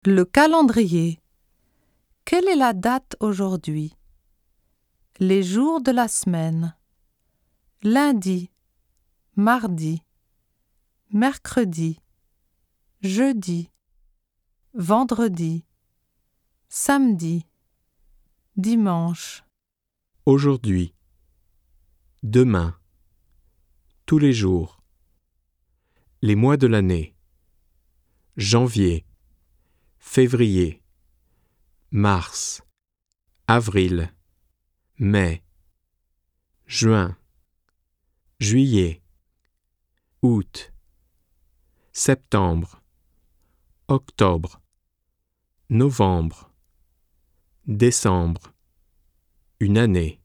Le calendrier. Quelle est la date aujourd'hui? Les jours de la semaine. Lundi, mardi, mercredi, jeudi, vendredi, samedi, dimanche. Aujourd'hui, demain, tous les jours, les mois de l'année, janvier, février, mars, avril, mai, juin, juillet, août, septembre, octobre, novembre, décembre, une année.